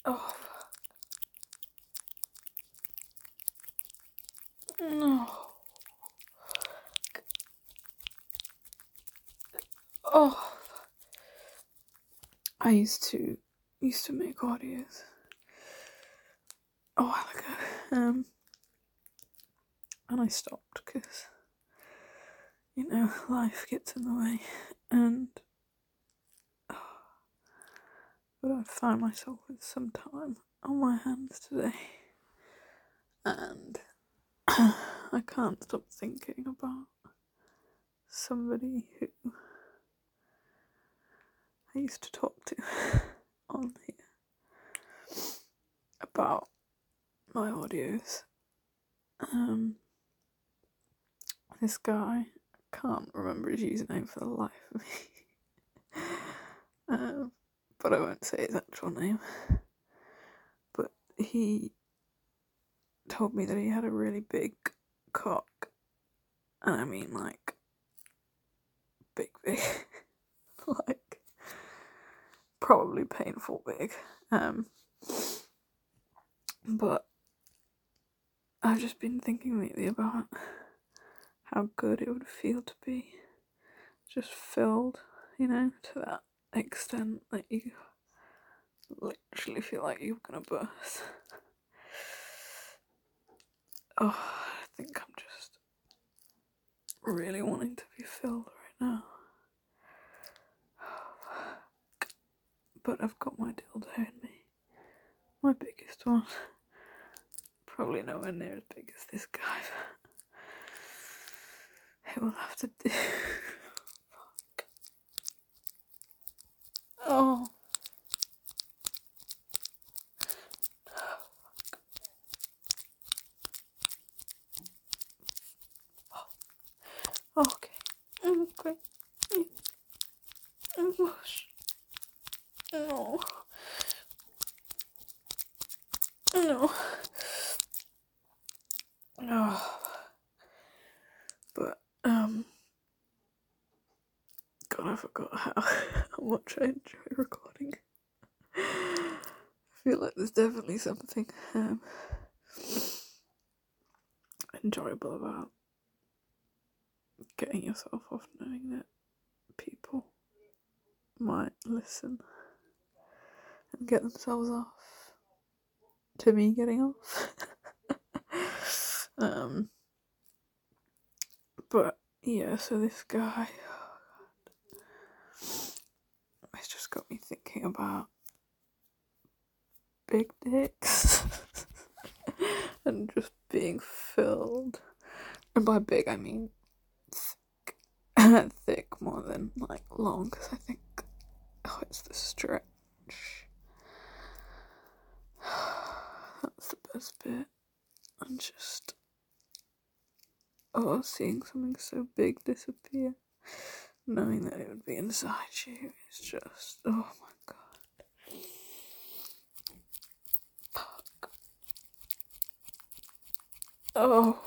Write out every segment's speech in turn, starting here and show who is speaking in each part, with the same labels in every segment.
Speaker 1: Oh. No. Oh. I used to make audios a while ago, and I stopped because, life gets in the way, but I find myself with some time on my hands today, and I can't stop thinking about somebody who I used to talk to on here about my audios. This guy, I can't remember his username for the life of me, but I won't say his actual name. But he told me that he had a really big cock, and I mean like big, like probably painful big. But I've just been thinking lately about how good it would feel to be just filled, to that extent that you literally feel like you're gonna burst. Oh, I think I'm just really wanting to be filled right now. But I've got my dildo in me. My biggest one. Probably nowhere near as big as this guy, but it will have to do. Fuck. Oh. Okay. Okay. Gosh. No. No. Oh. But, God, I forgot how much I enjoy recording. I feel like there's definitely something, enjoyable about getting yourself off knowing that people might listen and get themselves off to me getting off. But yeah, so this guy, it's just got me thinking about big dicks and just being filled. And by big I mean thick, thick more than like long, because I think it's the stretch. That's the best bit. And just seeing something so big disappear, knowing that it would be inside you is just, oh my god. Fuck. Oh.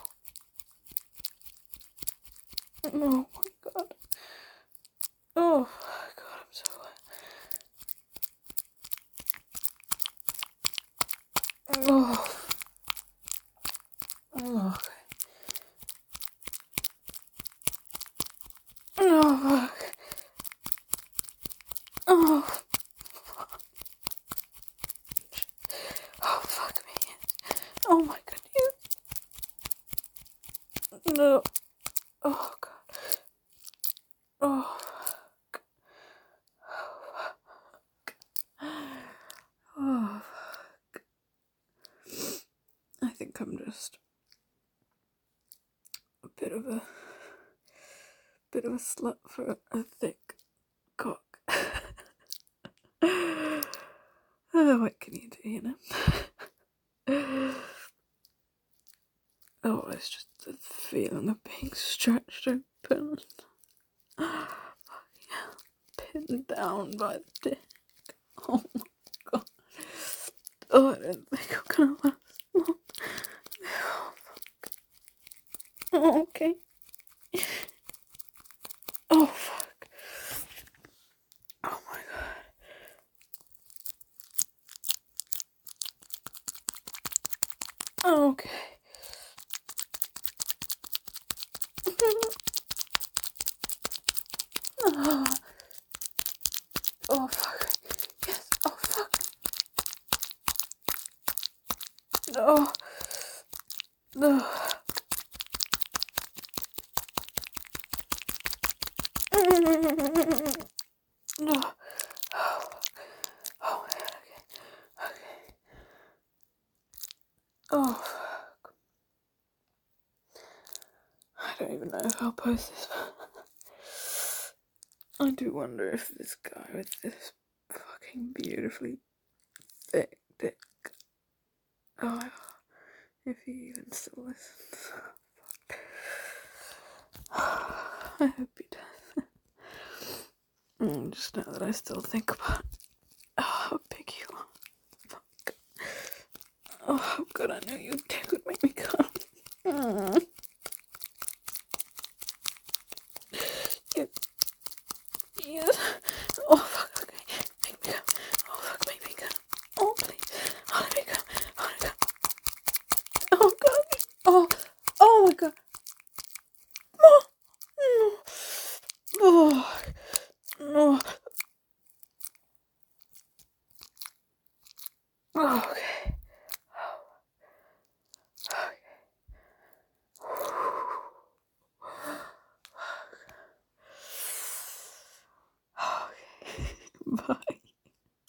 Speaker 1: Oh my god. Oh my god, I'm so wet. Oh. Oh, okay. Oh, fuck. Oh. Oh, fuck me. Oh my goodness. No. Oh god. Oh fuck. Oh fuck. Oh fuck. I think I'm just a bit of a slut for a thick cock. What can you do, Oh, it's just the feeling of being stretched open. Pinned down by the dick. Oh my god. Oh, I don't think I'm gonna last long. Oh, fuck. Oh, okay. Oh, fuck. Oh my god. Okay. Oh, oh fuck. Yes. Oh fuck. No. No. No. Oh my god. Okay. Okay. Oh fuck. I don't even know if I'll post this. I do wonder if this guy with this fucking beautifully thick dick. Oh, if he even still listens. I hope he does. Just know that I still think about how big you are. Fuck. Oh, how good I knew your dick would make me come. Yes. Yes. Oh, fuck.